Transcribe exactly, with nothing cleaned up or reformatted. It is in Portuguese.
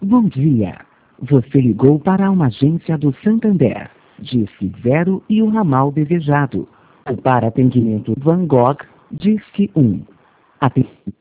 Bom dia. Você ligou para uma agência do Santander. Disque zero e o ramal desejado. Ou para atendimento Van Gogh, disque um. Aten-